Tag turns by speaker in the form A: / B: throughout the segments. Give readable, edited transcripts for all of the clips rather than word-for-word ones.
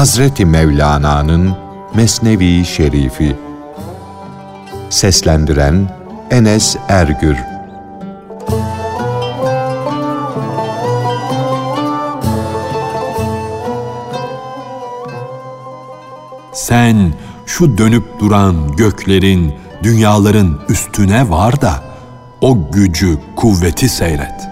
A: Hazreti Mevlana'nın Mesnevi Şerifi. Seslendiren Enes Ergür.
B: Sen şu dönüp duran göklerin, dünyaların üstüne var da o gücü, kuvveti seyret.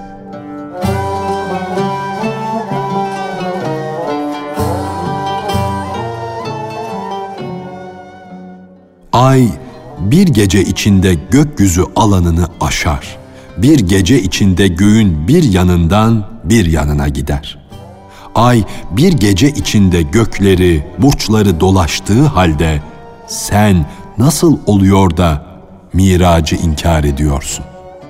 B: Ay bir gece içinde gökyüzü alanını aşar. Bir gece içinde göğün bir yanından bir yanına gider. Ay bir gece içinde gökleri, burçları dolaştığı halde sen nasıl oluyor da miracı inkar ediyorsun?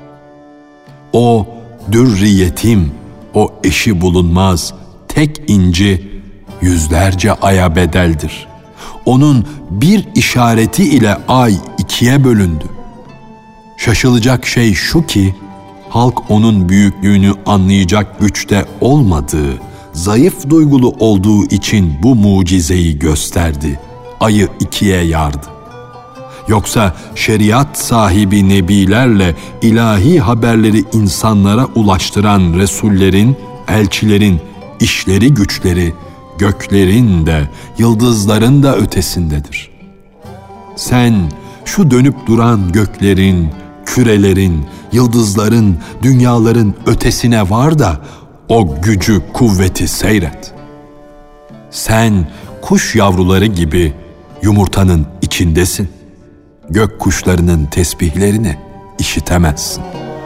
B: O dürri yetim, o eşi bulunmaz, tek inci yüzlerce aya bedeldir. Onun bir işareti ile ay ikiye bölündü. Şaşılacak şey şu ki, halk onun büyüklüğünü anlayacak güçte olmadığı, zayıf duygulu olduğu için bu mucizeyi gösterdi, ayı ikiye yardı. Yoksa şeriat sahibi nebilerle ilahi haberleri insanlara ulaştıran resullerin, elçilerin işleri güçleri göklerin de yıldızların da ötesindedir. Sen şu dönüp duran göklerin, kürelerin, yıldızların, dünyaların ötesine var da o gücü, kuvveti seyret. Sen kuş yavruları gibi yumurtanın içindesin. Gök kuşlarının tesbihlerini işitemezsin.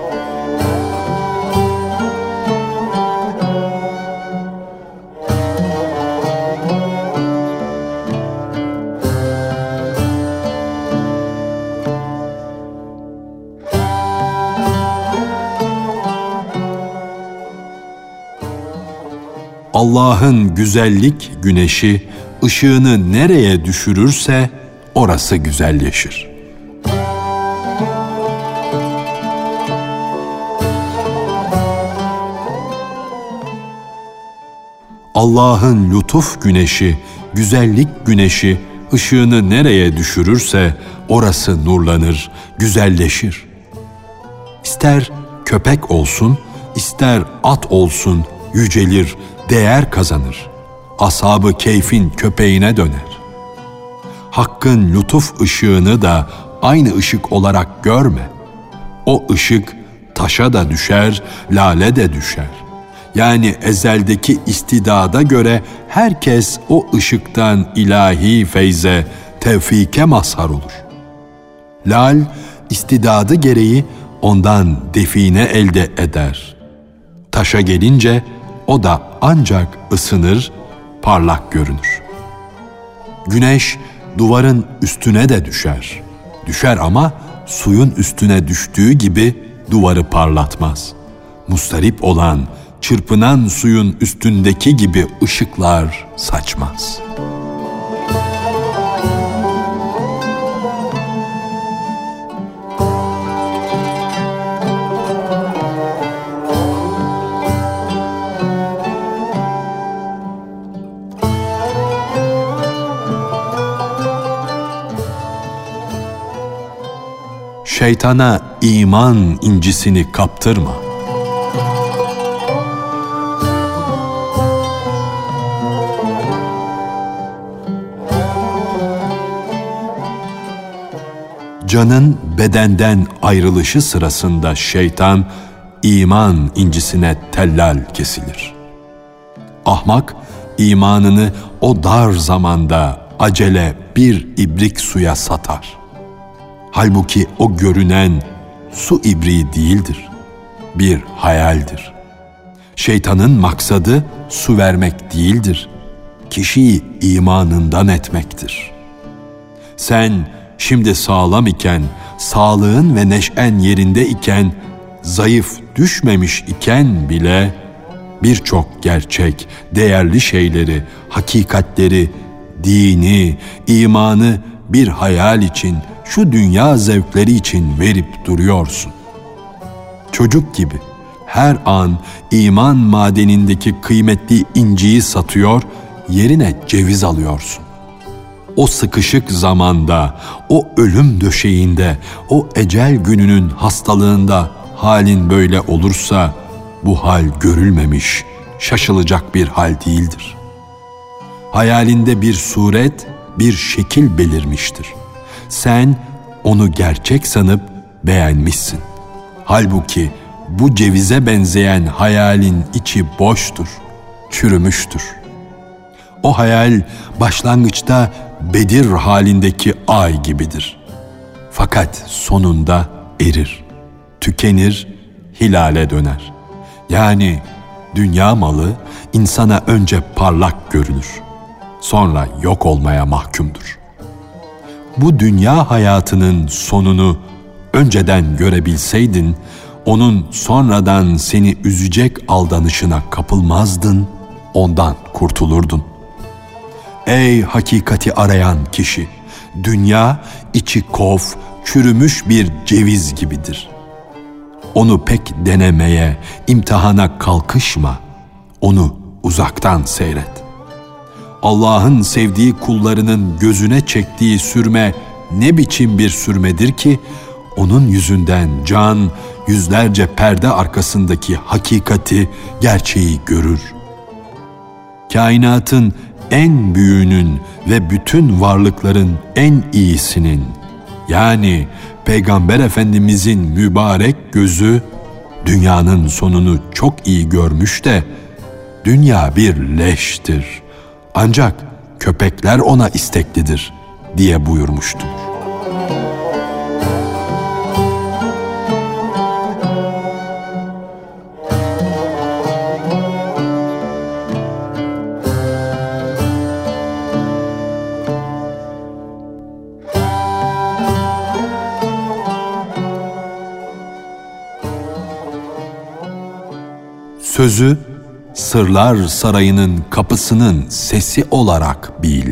B: Allah'ın güzellik güneşi ışığını nereye düşürürse orası güzelleşir. Allah'ın lütuf güneşi, güzellik güneşi ışığını nereye düşürürse orası nurlanır, güzelleşir. İster köpek olsun, ister at olsun, yücelir, değer kazanır. Ashab-ı keyfin köpeğine döner. Hakkın lütuf ışığını da aynı ışık olarak görme. O ışık taşa da düşer, lale de düşer. Yani ezeldeki istidada göre herkes o ışıktan ilahi feyze, tevfike mazhar olur. Lal, istidadı gereği ondan define elde eder. Taşa gelince o da ancak ısınır, parlak görünür. Güneş duvarın üstüne de düşer. Düşer ama suyun üstüne düştüğü gibi duvarı parlatmaz. Mustarip olan, çırpınan suyun üstündeki gibi ışıklar saçmaz. Şeytana iman incisini kaptırma. Canın bedenden ayrılışı sırasında şeytan iman incisine tellal kesilir. Ahmak imanını o dar zamanda acele bir ibrik suya satar. Halbuki o görünen su ibriği değildir, bir hayaldir. Şeytanın maksadı su vermek değildir, kişiyi imanından etmektir. Sen şimdi sağlam iken, sağlığın ve neşen yerinde iken, zayıf düşmemiş iken bile birçok gerçek, değerli şeyleri, hakikatleri, dini, imanı bir hayal için, şu dünya zevkleri için verip duruyorsun. Çocuk gibi her an iman madenindeki kıymetli inciyi satıyor, yerine ceviz alıyorsun. O sıkışık zamanda, o ölüm döşeğinde, o ecel gününün hastalığında halin böyle olursa, bu hal görülmemiş, şaşılacak bir hal değildir. Hayalinde bir suret, bir şekil belirmiştir. Sen onu gerçek sanıp beğenmişsin. Halbuki bu cevize benzeyen hayalin içi boştur, çürümüştür. O hayal başlangıçta Bedir halindeki ay gibidir. Fakat sonunda erir, tükenir, hilale döner. Yani dünya malı insana önce parlak görünür, sonra yok olmaya mahkumdur. Bu dünya hayatının sonunu önceden görebilseydin, onun sonradan seni üzecek aldanışına kapılmazdın, ondan kurtulurdun. Ey hakikati arayan kişi, dünya içi kof, çürümüş bir ceviz gibidir. Onu pek denemeye, imtihana kalkışma, onu uzaktan seyret. Allah'ın sevdiği kullarının gözüne çektiği sürme ne biçim bir sürmedir ki, onun yüzünden can yüzlerce perde arkasındaki hakikati, gerçeği görür. Kainatın en büyüğünün ve bütün varlıkların en iyisinin, yani Peygamber Efendimizin mübarek gözü dünyanın sonunu çok iyi görmüş de, dünya bir leştir, ancak köpekler ona isteklidir diye buyurmuştur. Sözü Sırlar Sarayı'nın kapısının sesi olarak bil.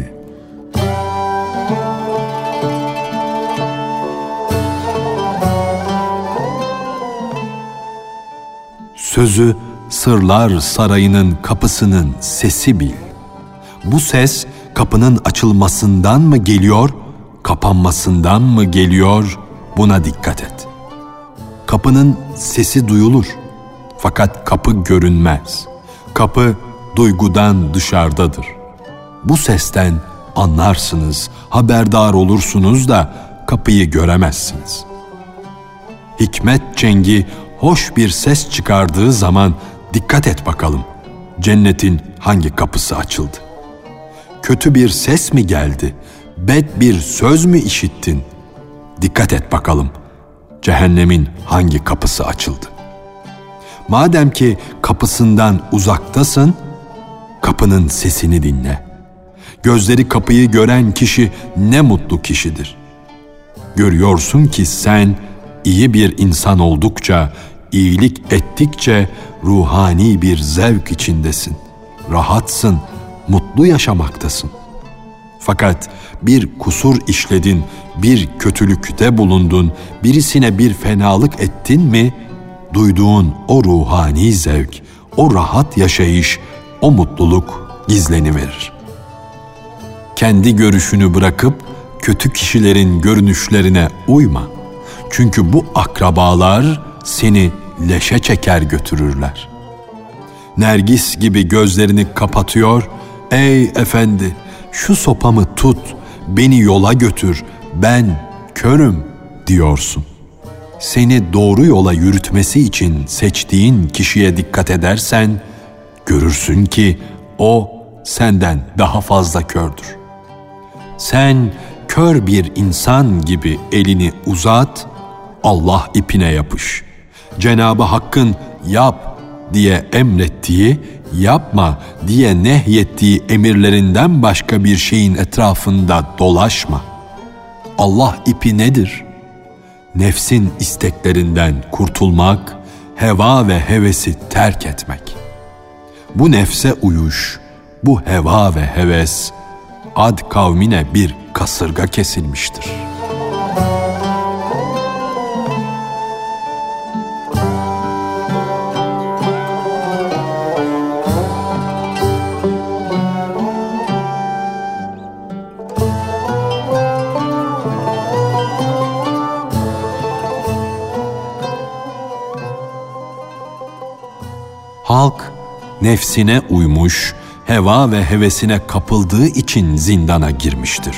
B: Sözü Sırlar Sarayı'nın kapısının sesi bil. Bu ses kapının açılmasından mı geliyor, kapanmasından mı geliyor, buna dikkat et. Kapının sesi duyulur, fakat kapı görünmez. Kapı duygudan dışarıdadır. Bu sesten anlarsınız, haberdar olursunuz da kapıyı göremezsiniz. Hikmet çengi hoş bir ses çıkardığı zaman dikkat et bakalım, cennetin hangi kapısı açıldı? Kötü bir ses mi geldi? Bed bir söz mü işittin? Dikkat et bakalım, cehennemin hangi kapısı açıldı? Madem ki kapısından uzaktasın, kapının sesini dinle. Gözleri kapıyı gören kişi ne mutlu kişidir. Görüyorsun ki sen iyi bir insan oldukça, iyilik ettikçe ruhani bir zevk içindesin. Rahatsın, mutlu yaşamaktasın. Fakat bir kusur işledin, bir kötülükte bulundun, birisine bir fenalık ettin mi, duyduğun o ruhani zevk, o rahat yaşayış, o mutluluk gizleniverir. Kendi görüşünü bırakıp kötü kişilerin görünüşlerine uyma. Çünkü bu akrabalar seni leşe çeker götürürler. Nergis gibi gözlerini kapatıyor, ey efendi şu sopamı tut, beni yola götür, ben körüm diyorsun. Seni doğru yola yürütmesi için seçtiğin kişiye dikkat edersen, görürsün ki o senden daha fazla kördür. Sen kör bir insan gibi elini uzat, Allah ipine yapış. Cenab-ı Hakk'ın yap diye emrettiği, yapma diye nehyettiği emirlerinden başka bir şeyin etrafında dolaşma. Allah ipi nedir? Nefsin isteklerinden kurtulmak, heva ve hevesi terk etmek. Bu nefse uyuş, bu heva ve heves, Ad kavmine bir kasırga kesilmiştir. Halk nefsine uymuş, heva ve hevesine kapıldığı için zindana girmiştir.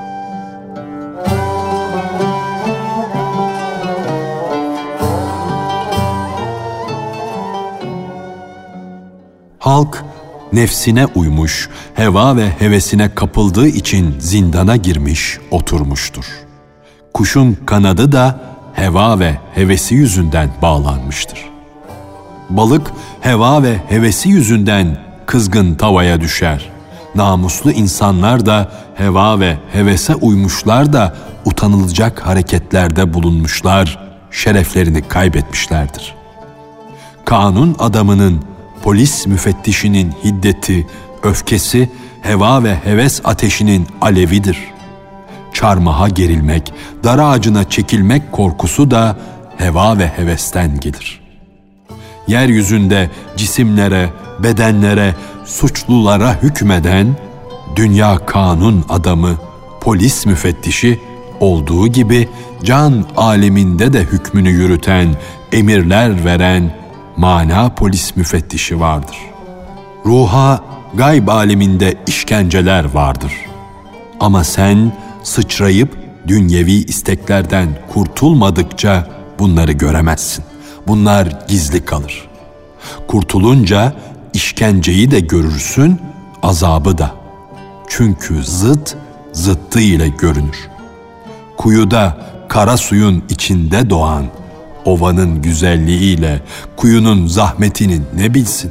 B: Halk nefsine uymuş, heva ve hevesine kapıldığı için zindana girmiş, oturmuştur. Kuşun kanadı da heva ve hevesi yüzünden bağlanmıştır. Balık heva ve hevesi yüzünden kızgın tavaya düşer. Namuslu insanlar da heva ve hevese uymuşlar da utanılacak hareketlerde bulunmuşlar, şereflerini kaybetmişlerdir. Kanun adamının, polis müfettişinin hiddeti, öfkesi, heva ve heves ateşinin alevidir. Çarmıha gerilmek, dar ağacına çekilmek korkusu da heva ve hevesten gelir. Yeryüzünde cisimlere, bedenlere, suçlulara hükmeden, dünya kanun adamı, polis müfettişi olduğu gibi can aleminde de hükmünü yürüten, emirler veren mana polis müfettişi vardır. Ruha gayb aleminde işkenceler vardır. Ama sen sıçrayıp dünyevi isteklerden kurtulmadıkça bunları göremezsin. Bunlar gizli kalır. Kurtulunca işkenceyi de görürsün, azabı da. Çünkü zıt, zıttı ile görünür. Kuyuda kara suyun içinde doğan, ovanın güzelliğiyle kuyunun zahmetini ne bilsin?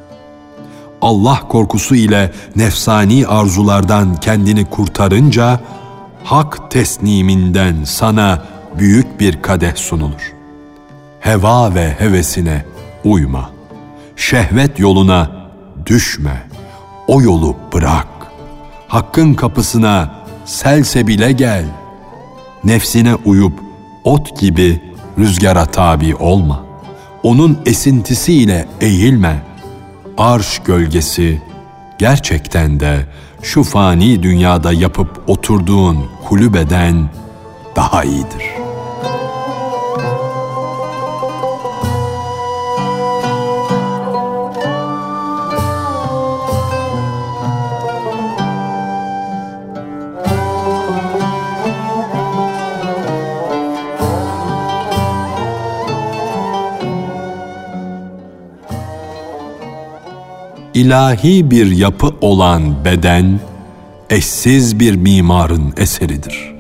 B: Allah korkusu ile nefsani arzulardan kendini kurtarınca, hak tesniminden sana büyük bir kadeh sunulur. Heva ve hevesine uyma. Şehvet yoluna düşme. O yolu bırak. Hakkın kapısına selsebile gel. Nefsine uyup ot gibi rüzgara tabi olma. Onun esintisiyle eğilme. Arş gölgesi gerçekten de şu fani dünyada yapıp oturduğun kulübeden daha iyidir. İlahi bir yapı olan beden, eşsiz bir mimarın eseridir.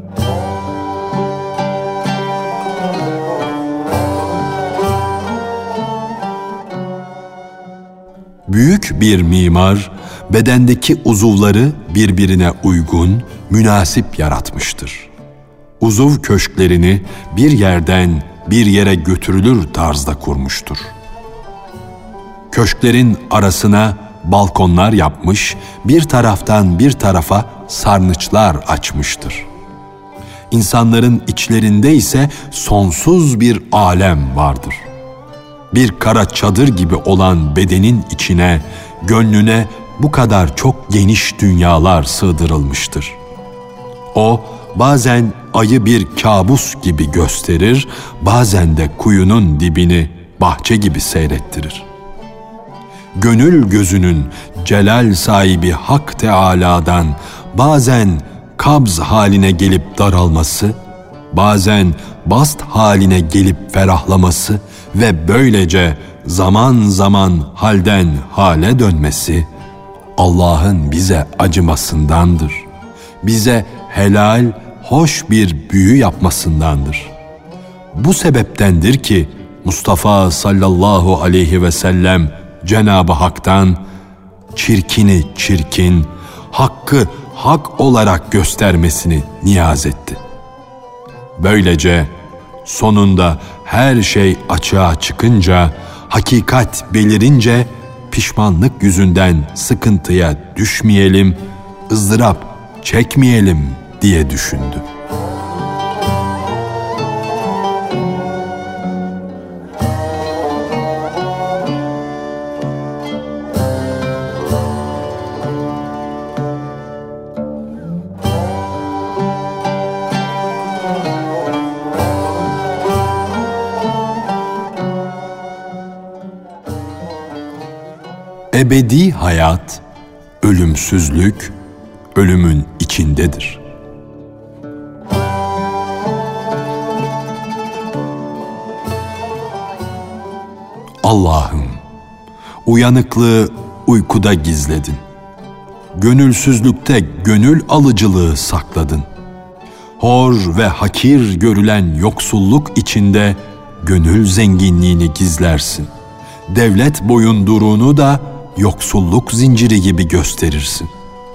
B: Büyük bir mimar, bedendeki uzuvları birbirine uygun, münasip yaratmıştır. Uzuv köşklerini bir yerden bir yere götürülür tarzda kurmuştur. Köşklerin arasına balkonlar yapmış, bir taraftan bir tarafa sarnıçlar açmıştır. İnsanların içlerinde ise sonsuz bir alem vardır. Bir kara çadır gibi olan bedenin içine, gönlüne bu kadar çok geniş dünyalar sığdırılmıştır. O bazen ayı bir kabus gibi gösterir, bazen de kuyunun dibini bahçe gibi seyrettirir. Gönül gözünün celal sahibi Hak Teâlâ'dan bazen kabz haline gelip daralması, bazen bast haline gelip ferahlaması ve böylece zaman zaman halden hale dönmesi, Allah'ın bize acımasındandır. Bize helal, hoş bir büyü yapmasındandır. Bu sebeptendir ki Mustafa sallallahu aleyhi ve sellem Cenab-ı Hak'tan çirkini çirkin, hakkı hak olarak göstermesini niyaz etti. Böylece sonunda her şey açığa çıkınca, hakikat belirince pişmanlık yüzünden sıkıntıya düşmeyelim, ızdırap çekmeyelim diye düşündü. Ebedi hayat, ölümsüzlük, ölümün içindedir. Allah'ım, uyanıklığı uykuda gizledin. Gönülsüzlükte gönül alıcılığı sakladın. Hor ve hakir görülen yoksulluk içinde gönül zenginliğini gizlersin. Devlet boyunduruğunu da yoksulluk zinciri gibi gösterirsin.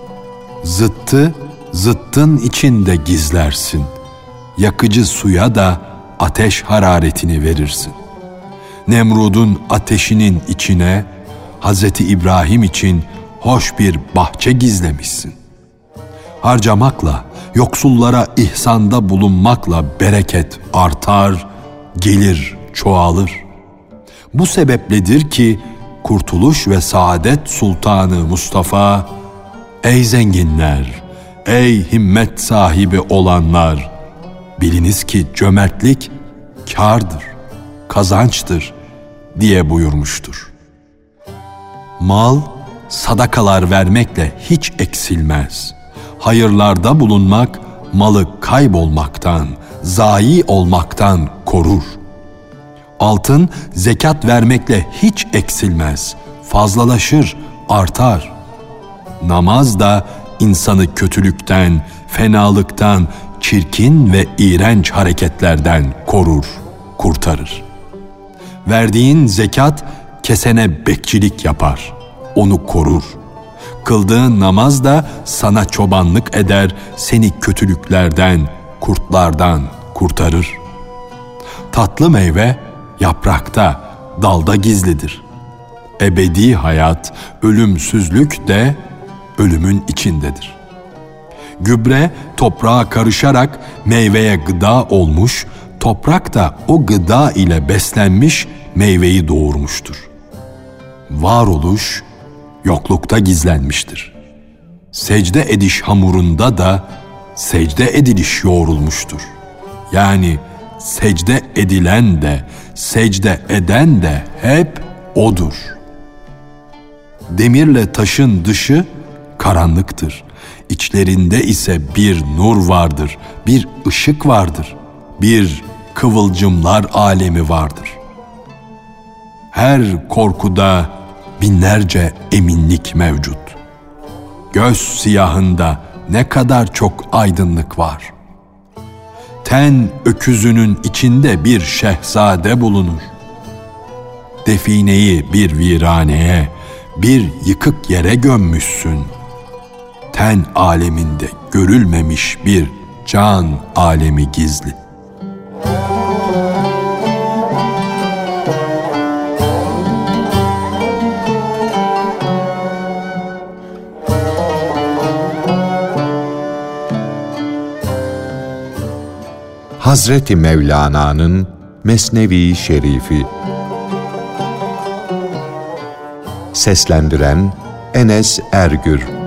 B: Zıttı, zıttın içinde gizlersin. Yakıcı suya da ateş hararetini verirsin. Nemrud'un ateşinin içine Hazreti İbrahim için hoş bir bahçe gizlemişsin. Harcamakla, yoksullara ihsanda bulunmakla bereket artar, gelir çoğalır. Bu sebepledir ki Kurtuluş ve Saadet Sultanı Mustafa, ey zenginler, ey himmet sahibi olanlar, biliniz ki cömertlik kârdır, kazançtır diye buyurmuştur. Mal, sadakalar vermekle hiç eksilmez. Hayırlarda bulunmak, malı kaybolmaktan, zayi olmaktan korur. Altın, zekat vermekle hiç eksilmez. Fazlalaşır, artar. Namaz da insanı kötülükten, fenalıktan, çirkin ve iğrenç hareketlerden korur, kurtarır. Verdiğin zekat, kesene bekçilik yapar, onu korur. Kıldığın namaz da sana çobanlık eder, seni kötülüklerden, kurtlardan kurtarır. Tatlı meyve yaprakta, dalda gizlidir. Ebedi hayat, ölümsüzlük de ölümün içindedir. Gübre toprağa karışarak meyveye gıda olmuş, toprak da o gıda ile beslenmiş, meyveyi doğurmuştur. Varoluş yoklukta gizlenmiştir. Secde ediş hamurunda da secde ediliş yoğrulmuştur. Yani secde edilen de, secde eden de hep O'dur. Demirle taşın dışı karanlıktır. İçlerinde ise bir nur vardır, bir ışık vardır, bir kıvılcımlar alemi vardır. Her korkuda binlerce eminlik mevcut. Göz siyahında ne kadar çok aydınlık var. Ten öküzünün içinde bir şehzade bulunur. Defineyi bir viraneye, bir yıkık yere gömmüşsün. Ten aleminde görülmemiş bir can alemi gizli.
A: Hazreti Mevlana'nın Mesnevi Şerifi. Seslendiren Enes Ergür.